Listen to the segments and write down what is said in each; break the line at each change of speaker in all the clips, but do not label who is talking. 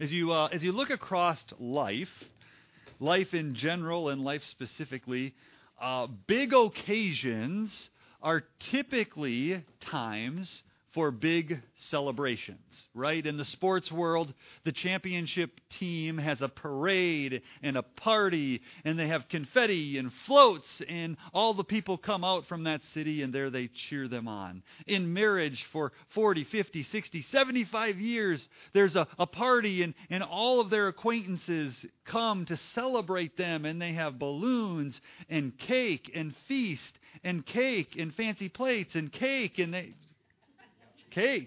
As you look across life in general and life specifically, big occasions are typically times for big celebrations, right? In the sports world, the championship team has a parade and a party, and they have confetti and floats, and all the people come out from that city, and there they cheer them on. In marriage for 40, 50, 60, 75 years, there's a party, and all of their acquaintances come to celebrate them, and they have balloons and cake and feast and cake and fancy plates and cake, and cake.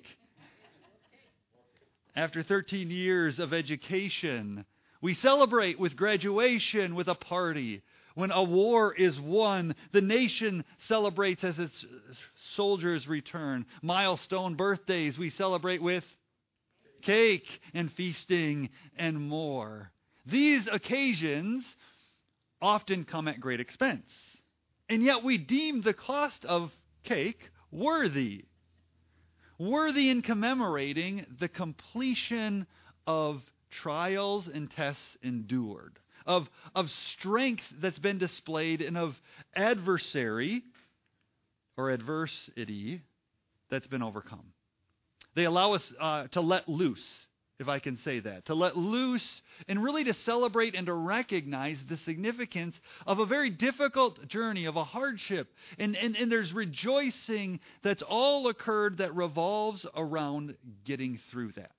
After 13 years of education, we celebrate with graduation, with a party. When a war is won, the nation celebrates as its soldiers return. Milestone birthdays, we celebrate with cake and feasting and more. These occasions often come at great expense. And yet we deem the cost of cake worthy in commemorating the completion of trials and tests endured, of strength that's been displayed, and of adversity that's been overcome. They allow us to let loose, if I can say that, to let loose and really to celebrate and to recognize the significance of a very difficult journey, of a hardship. And there's rejoicing that's all occurred that revolves around getting through that.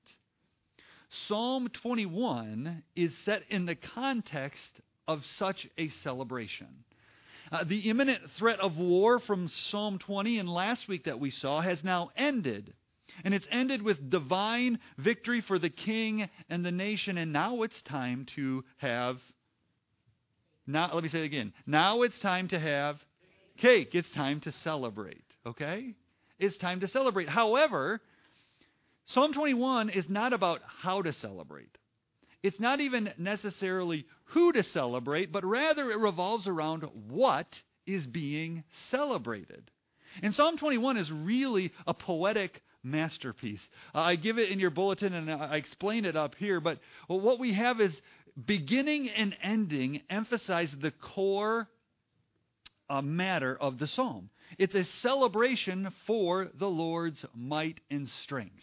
Psalm 21 is set in the context of such a celebration. The imminent threat of war from Psalm 20 and last week that we saw has now ended. And it's ended with divine victory for the king and the nation. And now it's time to have, let me say it again. Now it's time to have cake. It's time to celebrate, okay? It's time to celebrate. However, Psalm 21 is not about how to celebrate. It's not even necessarily who to celebrate, but rather it revolves around what is being celebrated. And Psalm 21 is really a poetic masterpiece. I give it in your bulletin and I explain it up here, but what we have is beginning and ending emphasize the core matter of the psalm. It's a celebration for the Lord's might and strength.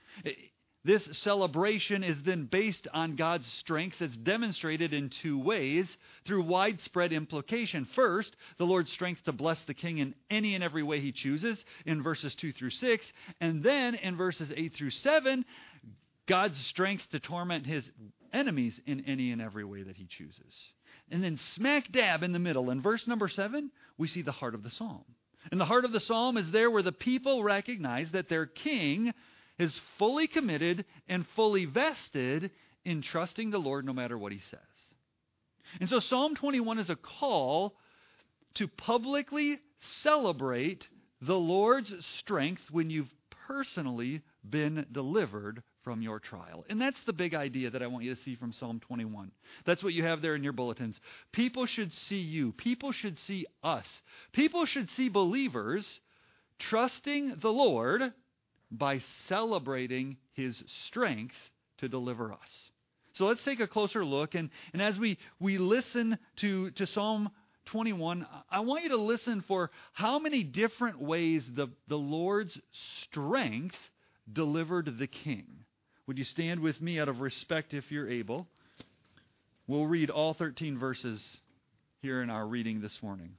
This celebration is then based on God's strength that's demonstrated in two ways through widespread implication. First, the Lord's strength to bless the king in any and every way he chooses in verses 2 through 6. And then in verses 8 through 7, God's strength to torment his enemies in any and every way that he chooses. And then smack dab in the middle, in verse number 7, we see the heart of the psalm. And the heart of the psalm is there where the people recognize that their king is fully committed and fully vested in trusting the Lord no matter what he says. And so Psalm 21 is a call to publicly celebrate the Lord's strength when you've personally been delivered from your trial. And that's the big idea that I want you to see from Psalm 21. That's what you have there in your bulletins. People should see you. People should see us. People should see believers trusting the Lord by celebrating his strength to deliver us. So let's take a closer look. And as we listen to Psalm 21, I want you to listen for how many different ways the Lord's strength delivered the king. Would you stand with me out of respect if you're able? We'll read all 13 verses here in our reading this morning.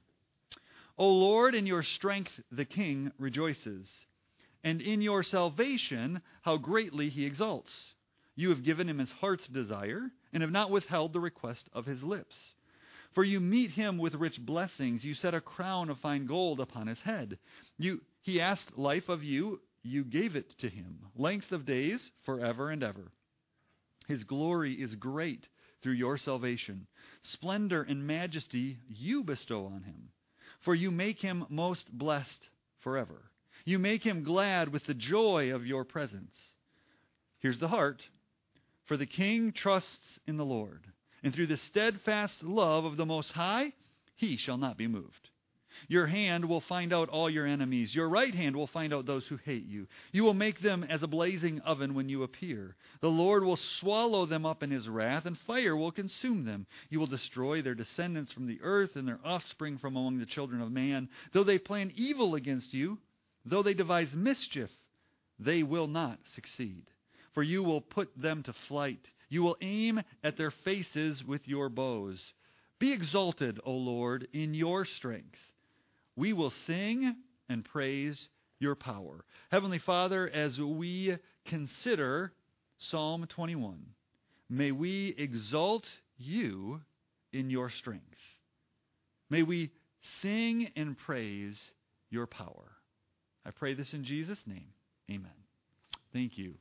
O Lord, in your strength the king rejoices. And in your salvation, how greatly he exalts. You have given him his heart's desire, and have not withheld the request of his lips. For you meet him with rich blessings. You set a crown of fine gold upon his head. He asked life of you. You gave it to him. Length of days forever and ever. His glory is great through your salvation. Splendor and majesty you bestow on him. For you make him most blessed forever. You make him glad with the joy of your presence. Here's the heart. For the king trusts in the Lord, and through the steadfast love of the Most High, he shall not be moved. Your hand will find out all your enemies. Your right hand will find out those who hate you. You will make them as a blazing oven when you appear. The Lord will swallow them up in his wrath, and fire will consume them. You will destroy their descendants from the earth and their offspring from among the children of man. Though they plan evil against you, though they devise mischief, they will not succeed. For you will put them to flight. You will aim at their faces with your bows. Be exalted, O Lord, in your strength. We will sing and praise your power. Heavenly Father, as we consider Psalm 21, may we exalt you in your strength. May we sing and praise your power. I pray this in Jesus' name. Amen. Thank you.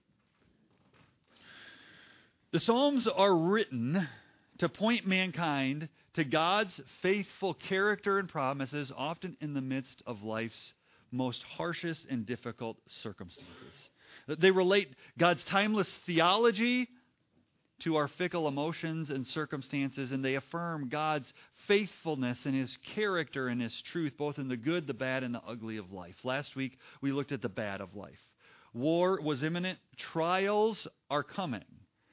The Psalms are written to point mankind to God's faithful character and promises, often in the midst of life's most harshest and difficult circumstances. They relate God's timeless theology to our fickle emotions and circumstances, and they affirm God's faithfulness and his character and his truth, both in the good, the bad, and the ugly of life. Last week, we looked at the bad of life. War was imminent. Trials are coming.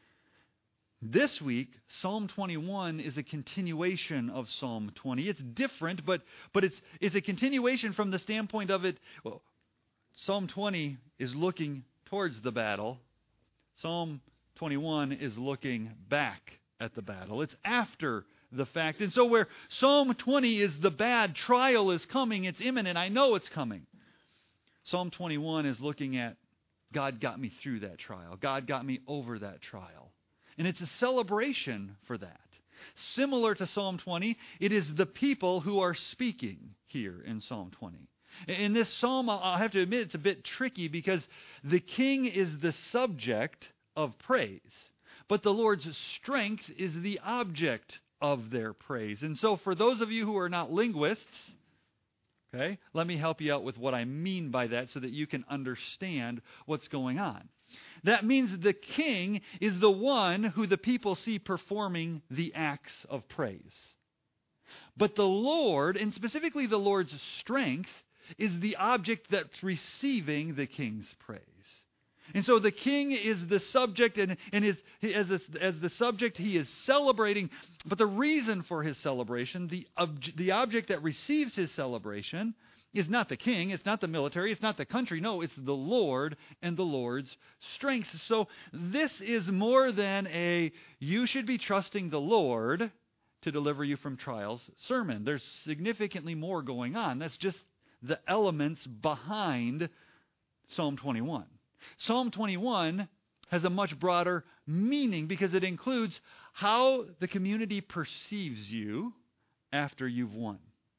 This week, Psalm 21 is a continuation of Psalm 20. It's different, but it's a continuation from the standpoint of it. Well, Psalm 20 is looking towards the battle. Psalm 21 is looking back at the battle. It's after the fact. And so where Psalm 20 is the bad, trial is coming, it's imminent, I know it's coming. Psalm 21 is looking at God got me through that trial. God got me over that trial. And it's a celebration for that. Similar to Psalm 20, it is the people who are speaking here in Psalm 20. In this psalm, I'll have to admit, it's a bit tricky because the king is the subject of praise, but the Lord's strength is the object of their praise. And so for those of you who are not linguists, okay, let me help you out with what I mean by that so that you can understand what's going on. That means the king is the one who the people see performing the acts of praise. But the Lord, and specifically the Lord's strength, is the object that's receiving the king's praise. And so the king is the subject, and as the subject he is celebrating. But the reason for his celebration, the object that receives his celebration, is not the king, it's not the military, it's not the country. No, it's the Lord and the Lord's strength. So this is more than a you should be trusting the Lord to deliver you from trials sermon. There's significantly more going on. That's just the elements behind Psalm 21. Psalm 21 has a much broader meaning because it includes how the community perceives you after you've won.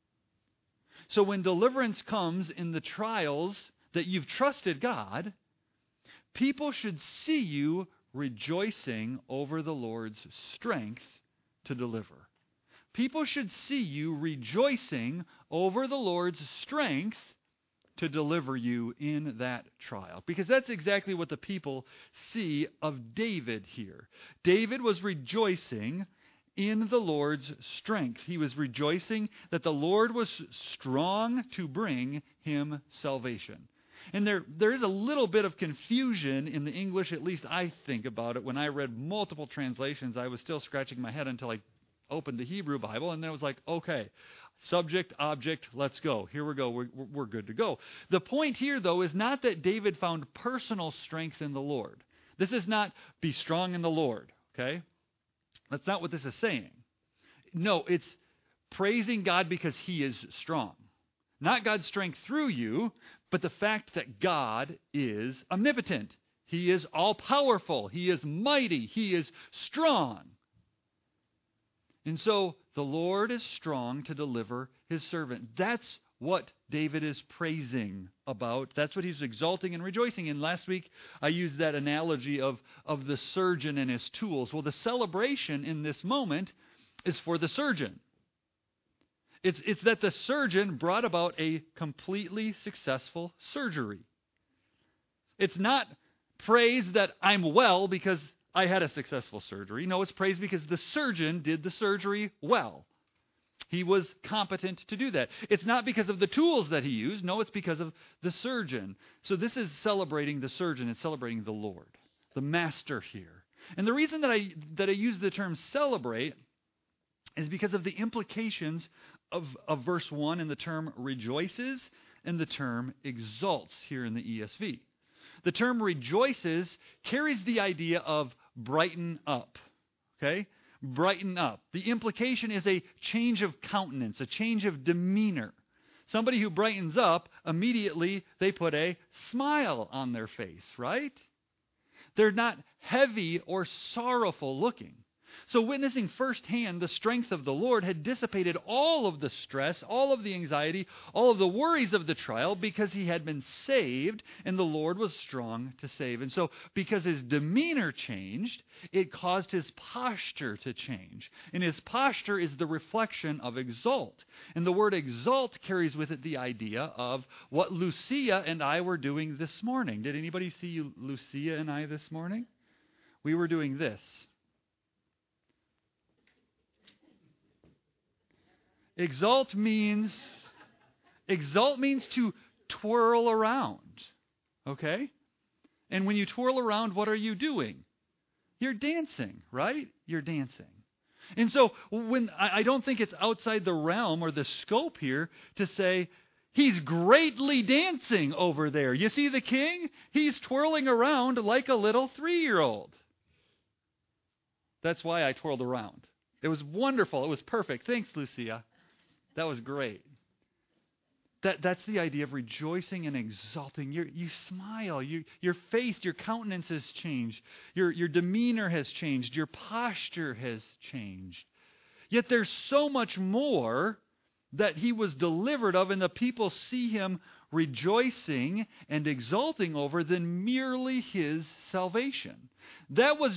So when deliverance comes in the trials that you've trusted God, people should see you rejoicing over the Lord's strength to deliver. People should see you rejoicing over the Lord's strength to deliver you in that trial. Because that's exactly what the people see of David here. David was rejoicing in the Lord's strength. He was rejoicing that the Lord was strong to bring him salvation. And there is a little bit of confusion in the English, at least I think about it. When I read multiple translations, I was still scratching my head until I opened the Hebrew Bible, and then I was like, okay, subject, object, let's go. Here we go. We're good to go. The point here, though, is not that David found personal strength in the Lord. This is not be strong in the Lord, okay? That's not what this is saying. No, it's praising God because he is strong. Not God's strength through you, but the fact that God is omnipotent. He is all-powerful. He is mighty. He is strong. And so the Lord is strong to deliver his servant. That's what David is praising about. That's what he's exalting and rejoicing in. Last week, I used that analogy of the surgeon and his tools. Well, the celebration in this moment is for the surgeon. It's that the surgeon brought about a completely successful surgery. It's not praise that I'm well because I had a successful surgery. No, it's praise because the surgeon did the surgery well. He was competent to do that. It's not because of the tools that he used. No, it's because of the surgeon. So this is celebrating the surgeon. It's celebrating the Lord, the master here. And the reason that I use the term celebrate is because of the implications of verse 1 and the term rejoices and the term exalts here in the ESV. The term rejoices carries the idea of brighten up. Okay? Brighten up. The implication is a change of countenance, a change of demeanor. Somebody who brightens up, immediately they put a smile on their face, right? They're not heavy or sorrowful looking. So witnessing firsthand the strength of the Lord had dissipated all of the stress, all of the anxiety, all of the worries of the trial because he had been saved and the Lord was strong to save. And so because his demeanor changed, it caused his posture to change. And his posture is the reflection of exalt. And the word exalt carries with it the idea of what Lucia and I were doing this morning. Did anybody see Lucia and I this morning? We were doing this. Exalt means to twirl around, okay? And when you twirl around, what are you doing? You're dancing, right? You're dancing. And so when I don't think it's outside the realm or the scope here to say, he's greatly dancing over there. You see the king? He's twirling around like a little 3-year-old. That's why I twirled around. It was wonderful. It was perfect. Thanks, Lucia. That was great. That's the idea of rejoicing and exalting. You smile. Your face, your countenance has changed. Your demeanor has changed. Your posture has changed. Yet there's so much more that he was delivered of, and the people see him rejoicing and exulting over than merely his salvation. That was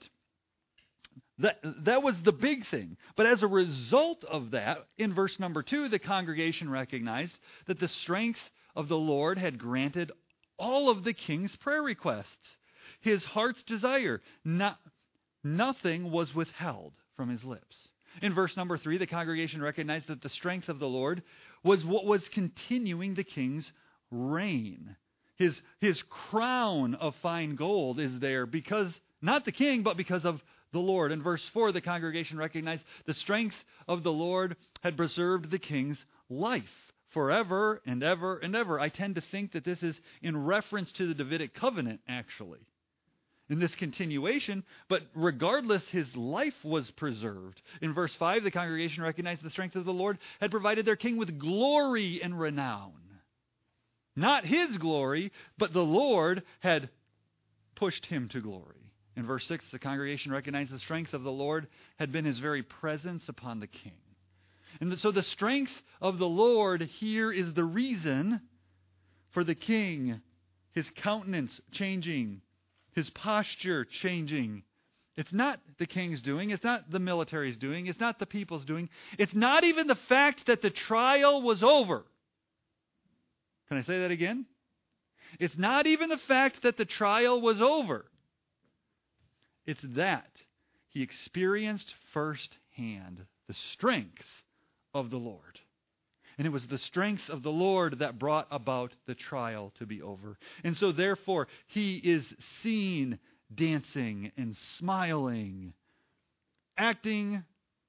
the big thing. But as a result of that, in verse number 2, the congregation recognized that the strength of the Lord had granted all of the king's prayer requests. His heart's desire, nothing was withheld from his lips. In verse number 3, the congregation recognized that the strength of the Lord was what was continuing the king's reign. His crown of fine gold is there because, not the king, but because of the Lord. In verse 4, the congregation recognized the strength of the Lord had preserved the king's life forever and ever and ever. I tend to think that this is in reference to the Davidic covenant, actually, in this continuation, but regardless, his life was preserved. In verse 5, the congregation recognized the strength of the Lord had provided their king with glory and renown. Not his glory, but the Lord had pushed him to glory. In verse 6, the congregation recognized the strength of the Lord had been his very presence upon the king. And so the strength of the Lord here is the reason for the king, his countenance changing, his posture changing. It's not the king's doing. It's not the military's doing. It's not the people's doing. It's not even the fact that the trial was over. Can I say that again? It's not even the fact that the trial was over. It's that he experienced firsthand the strength of the Lord. And it was the strength of the Lord that brought about the trial to be over. And so therefore, he is seen dancing and smiling, acting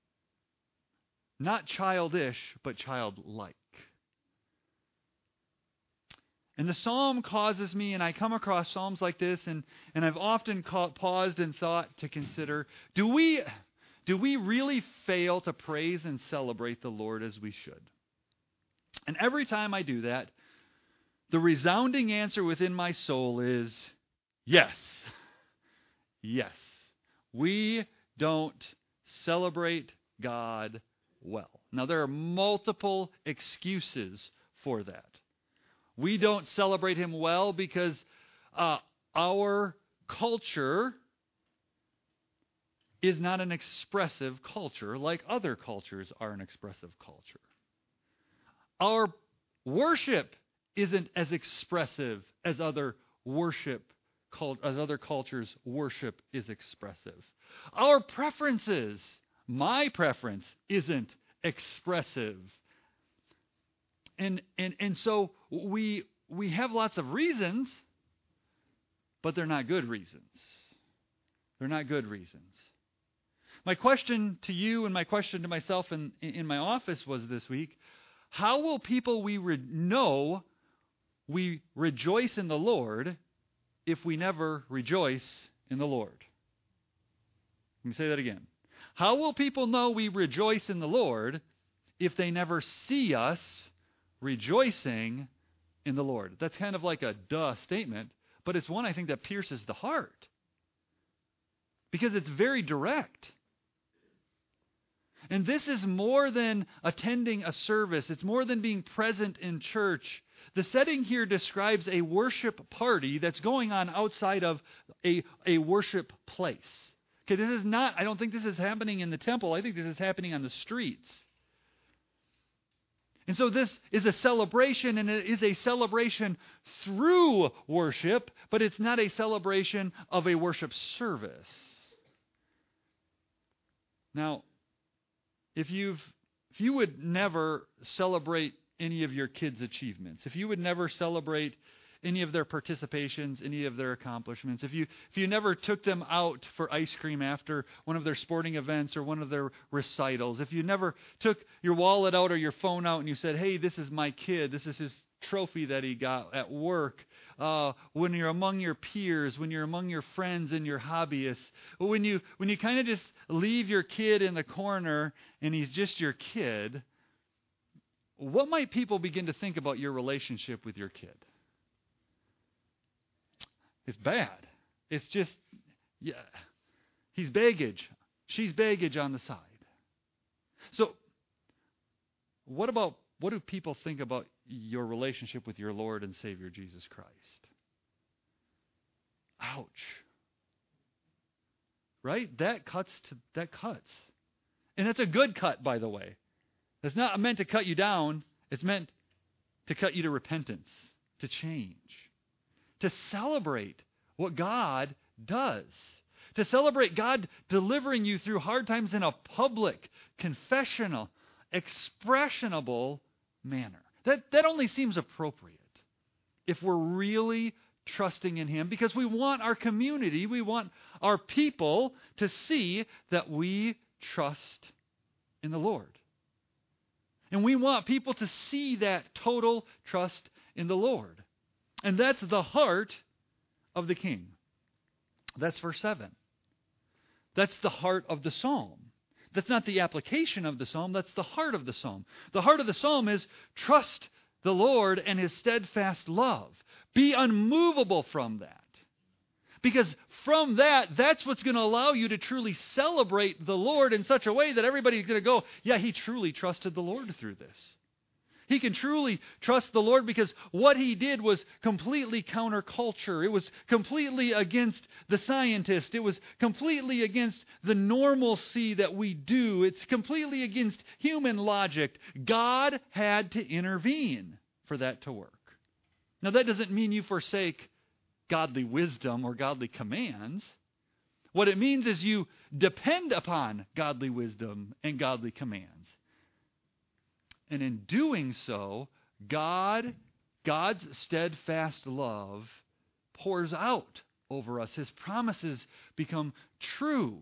not childish, but childlike. And the psalm causes me, and I come across psalms like this, and I've often paused and thought to consider, do we really fail to praise and celebrate the Lord as we should? And every time I do that, the resounding answer within my soul is, yes. Yes. We don't celebrate God well. Now, there are multiple excuses for that. We don't celebrate him well because our culture is not an expressive culture like other cultures are an expressive culture. Our worship isn't as expressive as other cultures' worship is expressive. Our preferences, my preference, isn't expressive. And so we have lots of reasons, but they're not good reasons. They're not good reasons. My question to you and my question to myself in my office was this week, how will people know we rejoice in the Lord if we never rejoice in the Lord? Let me say that again. How will people know we rejoice in the Lord if they never see us rejoicing in the Lord? That's kind of like a duh statement, but it's one I think that pierces the heart because it's very direct. And this is more than attending a service. It's more than being present in church. The setting here describes a worship party that's going on outside of a worship place. Okay, this is not, I don't think this is happening in the temple. I think this is happening on the streets. And so this is a celebration, and it is a celebration through worship, but it's not a celebration of a worship service. Now, if you would never celebrate any of your kids' achievements, if you would never celebrate any of their participations, any of their accomplishments, if you never took them out for ice cream after one of their sporting events or one of their recitals, if you never took your wallet out or your phone out and you said, hey, this is my kid, this is his trophy that he got at work, when you're among your peers, when you're among your friends and your hobbyists, when you kind of just leave your kid in the corner and he's just your kid, what might people begin to think about your relationship with your kid? It's bad. It's just, yeah, he's baggage. She's baggage on the side. So, what do people think about your relationship with your Lord and Savior Jesus Christ? Ouch. Right? That cuts. And it's a good cut, by the way. It's not meant to cut you down. It's meant to cut you to repentance, to change, to celebrate what God does, to celebrate God delivering you through hard times in a public, confessional, expressionable manner. That only seems appropriate if we're really trusting in Him, because we want our community, we want our people to see that we trust in the Lord. And we want people to see that total trust in the Lord. And that's the heart of the King. That's verse 7. That's the heart of the psalm. That's not the application of the psalm, that's the heart of the psalm. The heart of the psalm is trust the Lord and His steadfast love. Be unmovable from that. Because from that's what's going to allow you to truly celebrate the Lord in such a way that everybody's going to go, yeah, he truly trusted the Lord through this. He can truly trust the Lord because what he did was completely counterculture. It was completely against the scientist. It was completely against the normalcy that we do. It's completely against human logic. God had to intervene for that to work. Now, that doesn't mean you forsake godly wisdom or godly commands. What it means is you depend upon godly wisdom and godly commands. And in doing so, God's steadfast love pours out over us. His promises become true.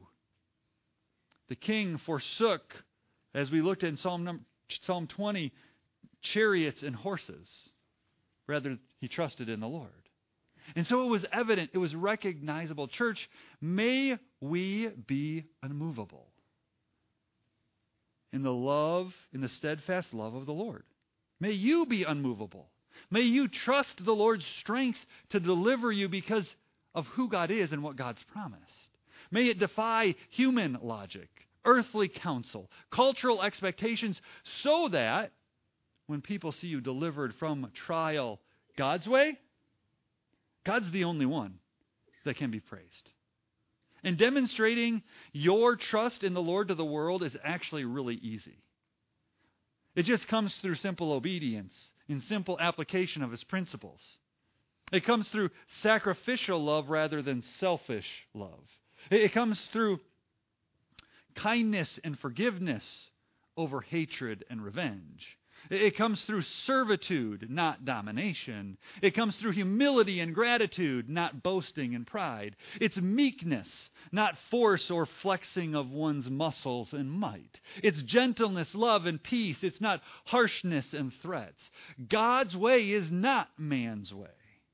The king forsook, as we looked in Psalm 20, chariots and horses. Rather, he trusted in the Lord. And so it was evident, it was recognizable. Church, may we be unmovable in the steadfast love of the Lord. May you be unmovable. May you trust the Lord's strength to deliver you because of who God is and what God's promised. May it defy human logic, earthly counsel, cultural expectations, so that when people see you delivered from trial God's way, God's the only one that can be praised. And demonstrating your trust in the Lord to the world is actually really easy. It just comes through simple obedience, in simple application of His principles. It comes through sacrificial love rather than selfish love. It comes through kindness and forgiveness over hatred and revenge. It comes through servitude, not domination. It comes through humility and gratitude, not boasting and pride. It's meekness, not force or flexing of one's muscles and might. It's gentleness, love, and peace. It's not harshness and threats. God's way is not man's way.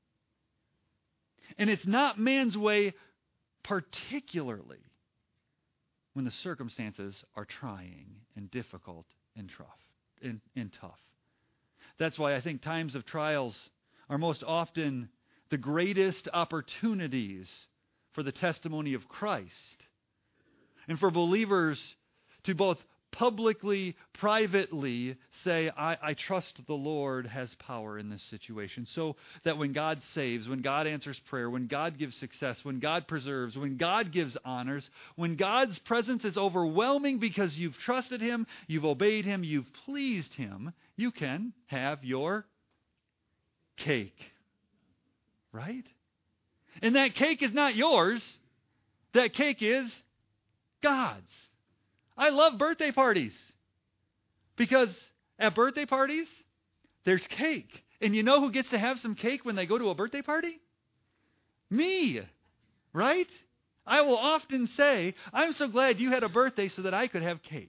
And it's not man's way particularly when the circumstances are trying and difficult and tough. That's why I think times of trials are most often the greatest opportunities for the testimony of Christ and for believers to both publicly, privately say, I trust the Lord has power in this situation, so that when God saves, when God answers prayer, when God gives success, when God preserves, when God gives honors, when God's presence is overwhelming because you've trusted Him, you've obeyed Him, you've pleased Him, you can have your cake. Right? And that cake is not yours. That cake is God's. I love birthday parties because at birthday parties, there's cake. And you know who gets to have some cake when they go to a birthday party? Me, right? I will often say, I'm so glad you had a birthday so that I could have cake.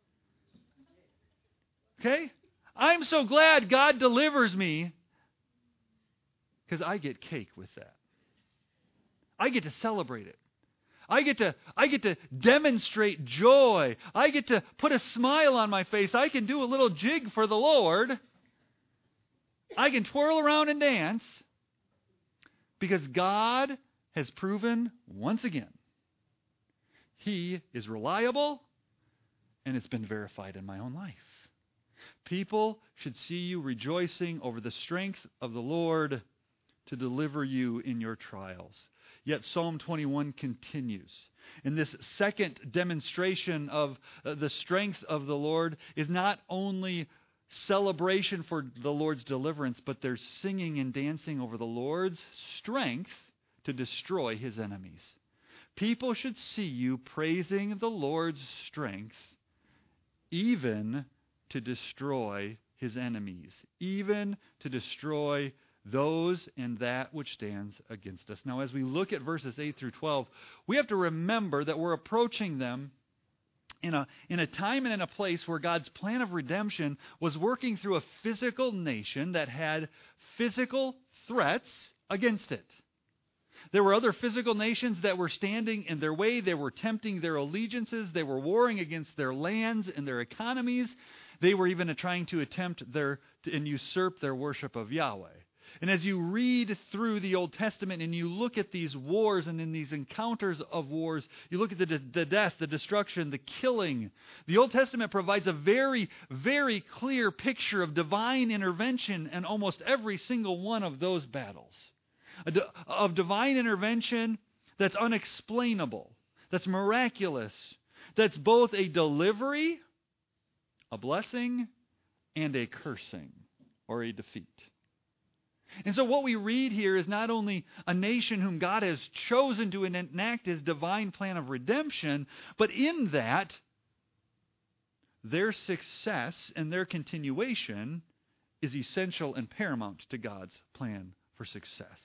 Okay? I'm so glad God delivers me because I get cake with that. I get to celebrate it. I get to demonstrate joy. I get to put a smile on my face. I can do a little jig for the Lord. I can twirl around and dance because God has proven once again He is reliable, and it's been verified in my own life. People should see you rejoicing over the strength of the Lord to deliver you in your trials. Yet Psalm 21 continues. And this second demonstration of the strength of the Lord is not only celebration for the Lord's deliverance, but there's singing and dancing over the Lord's strength to destroy His enemies. People should see you praising the Lord's strength even to destroy His enemies, even to destroy those and that which stands against us. Now, as we look at verses 8 through 12, we have to remember that we're approaching them in a time and in a place where God's plan of redemption was working through a physical nation that had physical threats against it. There were other physical nations that were standing in their way. They were tempting their allegiances. They were warring against their lands and their economies. They were even trying to attempt and usurp their worship of Yahweh. And as you read through the Old Testament and you look at these wars and in these encounters of wars, you look at the death, the destruction, the killing. The Old Testament provides a very, very clear picture of divine intervention in almost every single one of those battles. Of divine intervention that's unexplainable, that's miraculous, that's both a delivery, a blessing, and a cursing or a defeat. And so what we read here is not only a nation whom God has chosen to enact His divine plan of redemption, but in that, their success and their continuation is essential and paramount to God's plan for success.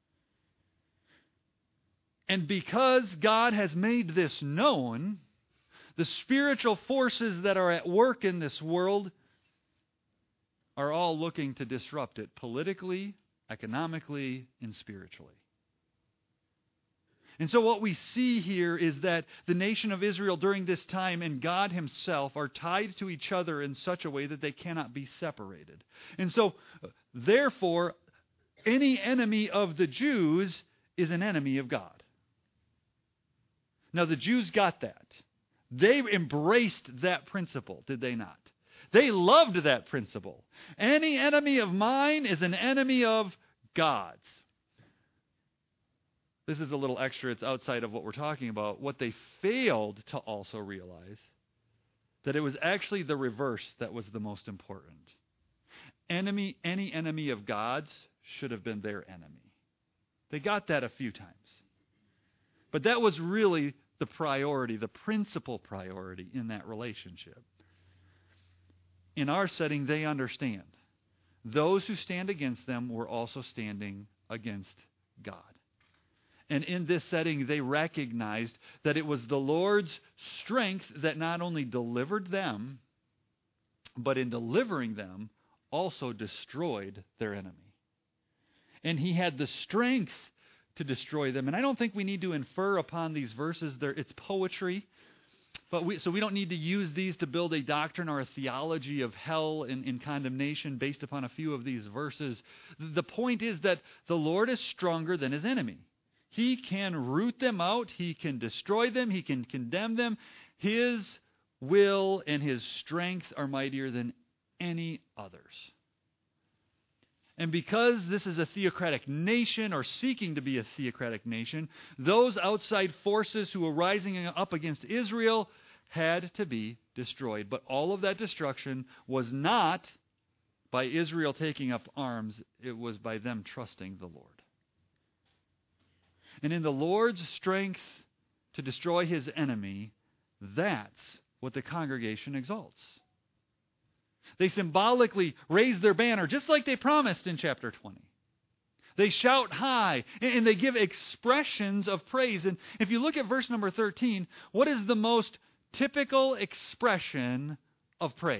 And because God has made this known, the spiritual forces that are at work in this world are all looking to disrupt it politically, economically, and spiritually. And so what we see here is that the nation of Israel during this time and God Himself are tied to each other in such a way that they cannot be separated. And so, therefore, any enemy of the Jews is an enemy of God. Now, the Jews got that. They embraced that principle, did they not? They loved that principle. Any enemy of mine is an enemy of God's. This is a little extra. It's outside of what we're talking about. What they failed to also realize, that it was actually the reverse that was the most important. Any enemy of God's should have been their enemy. They got that a few times. But that was really the priority, the principal priority in that relationship. in our setting, they understand. Those who stand against them were also standing against God. And in this setting, they recognized that it was the Lord's strength that not only delivered them, but in delivering them, also destroyed their enemy. And he had the strength to destroy them. And I don't think we need to infer upon these verses. It's poetry. So we don't need to use these to build a doctrine or a theology of hell and condemnation based upon a few of these verses. The point is that the Lord is stronger than his enemy. He can root them out. He can destroy them. He can condemn them. His will and his strength are mightier than any others. And because this is a theocratic nation, or seeking to be a theocratic nation, those outside forces who were rising up against Israel had to be destroyed. But all of that destruction was not by Israel taking up arms. It was by them trusting the Lord. And in the Lord's strength to destroy his enemy, that's what the congregation exalts. They symbolically raise their banner, just like they promised in chapter 20. They shout high, and they give expressions of praise. And if you look at verse number 13, what is the most typical expression of praise?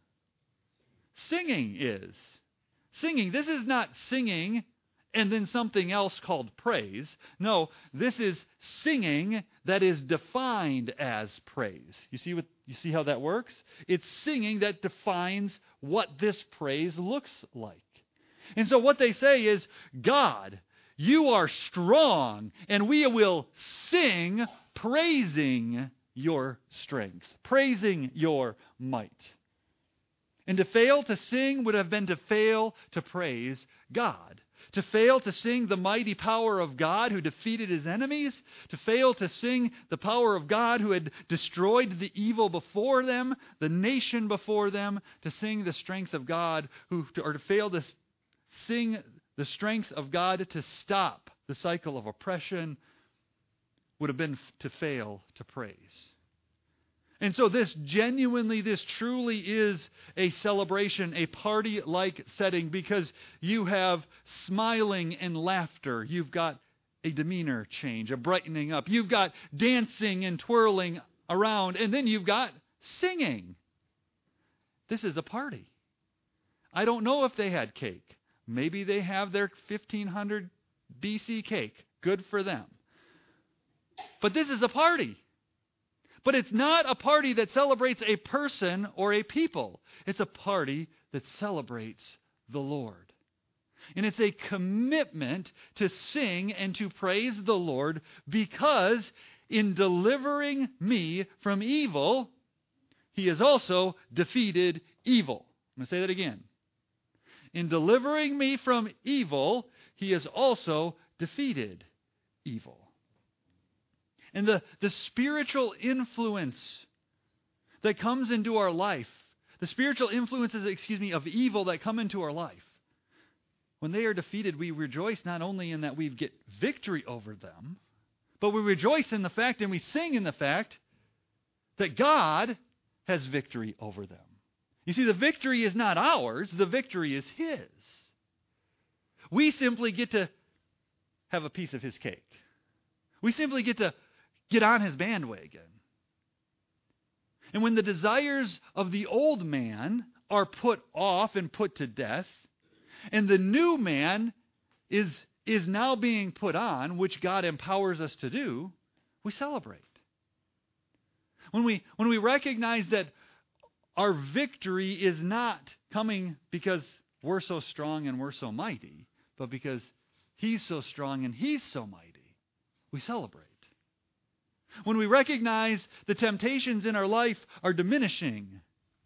Singing is. Singing. This is not singing and then something else called praise. No, this is singing that is defined as praise. You see how that works? It's singing that defines what this praise looks like. And so what they say is, God, you are strong, and we will sing praising your strength, praising your might. And to fail to sing would have been to fail to praise God. To fail to sing the mighty power of God who defeated his enemies, to fail to sing the power of God who had destroyed the evil before them, the nation before them, to sing the strength of God, or to fail to sing the strength of God to stop the cycle of oppression, would have been to fail to praise. And so this truly is a celebration, a party-like setting, because you have smiling and laughter. You've got a demeanor change, a brightening up. You've got dancing and twirling around, and then you've got singing. This is a party. I don't know if they had cake. Maybe they have their 1500 BC cake. Good for them. But this is a party. But it's not a party that celebrates a person or a people. It's a party that celebrates the Lord. And it's a commitment to sing and to praise the Lord, because in delivering me from evil, he has also defeated evil. I'm going to say that again. In delivering me from evil, he has also defeated evil. And the spiritual influence that comes into our life, the spiritual influences, of evil that come into our life, when they are defeated, we rejoice not only in that we get victory over them, but we rejoice in the fact and we sing in the fact that God has victory over them. You see, the victory is not ours, the victory is his. We simply get to have a piece of his cake. We simply get to get on his bandwagon. And when the desires of the old man are put off and put to death, and the new man is now being put on, which God empowers us to do, we celebrate. When we recognize that our victory is not coming because we're so strong and we're so mighty, but because he's so strong and he's so mighty, we celebrate. When we recognize the temptations in our life are diminishing,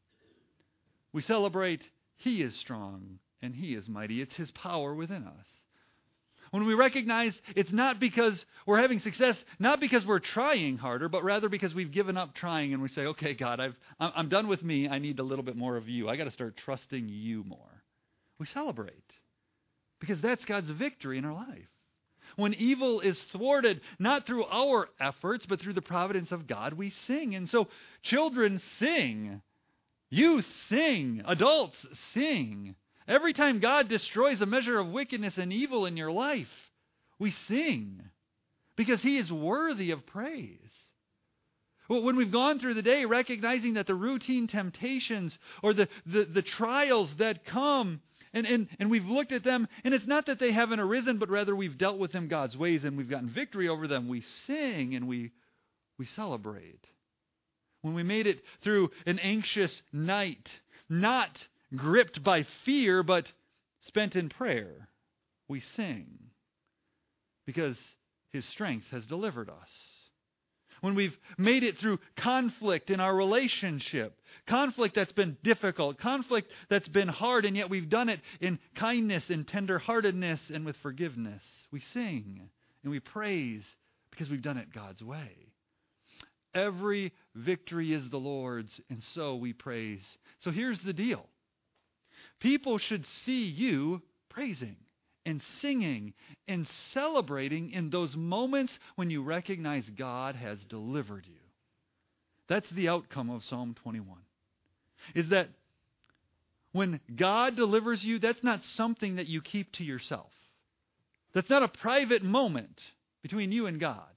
we celebrate he is strong and he is mighty. It's his power within us. When we recognize it's not because we're having success, not because we're trying harder, but rather because we've given up trying and we say, okay, God, I'm done with me. I need a little bit more of you. I got to start trusting you more. We celebrate because that's God's victory in our life. When evil is thwarted, not through our efforts, but through the providence of God, we sing. And so children sing Youth, sing. Adults, sing. Every time God destroys a measure of wickedness and evil in your life, we sing because He is worthy of praise. When we've gone through the day recognizing that the routine temptations or the trials that come, and we've looked at them, and it's not that they haven't arisen, but rather we've dealt with them God's ways and we've gotten victory over them, we sing and we celebrate. When we made it through an anxious night, not gripped by fear, but spent in prayer, we sing because His strength has delivered us. When we've made it through conflict in our relationship, conflict that's been difficult, conflict that's been hard, and yet we've done it in kindness and tenderheartedness and with forgiveness, we sing and we praise because we've done it God's way. Every victory is the Lord's, and so we praise. So here's the deal. People should see you praising and singing and celebrating in those moments when you recognize God has delivered you. That's the outcome of Psalm 21. Is that when God delivers you, that's not something that you keep to yourself. That's not a private moment between you and God.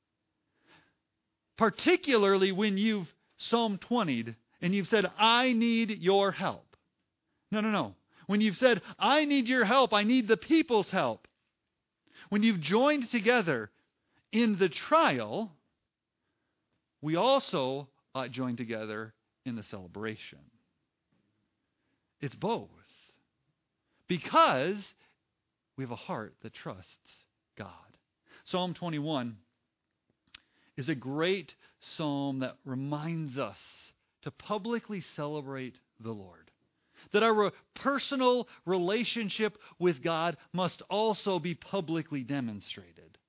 Particularly when you've Psalm 20'd and you've said, I need your help. No. When you've said, I need your help, I need the people's help. When you've joined together in the trial, we also join together in the celebration. It's both. Because we have a heart that trusts God. Psalm 21 is a great psalm that reminds us to publicly celebrate the Lord. That our personal relationship with God must also be publicly demonstrated.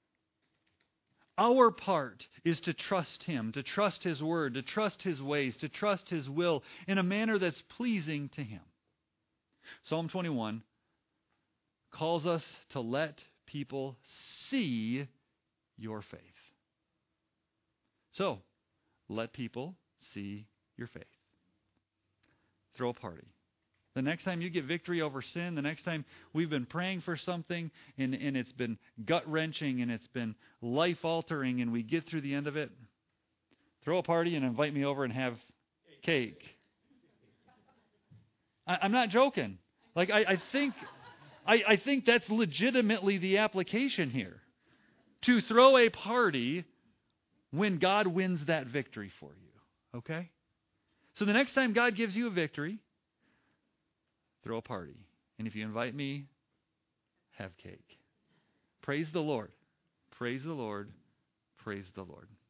Our part is to trust Him, to trust His Word, to trust His ways, to trust His will in a manner that's pleasing to Him. Psalm 21 calls us to let people see your faith. So, let people see your faith. Throw a party. The next time you get victory over sin, the next time we've been praying for something and it's been gut-wrenching and it's been life-altering and we get through the end of it, throw a party and invite me over and have cake. I'm not joking. Like, I think that's legitimately the application here. To throw a party when God wins that victory for you. Okay? So the next time God gives you a victory, throw a party. And if you invite me, have cake. Praise the Lord. Praise the Lord. Praise the Lord.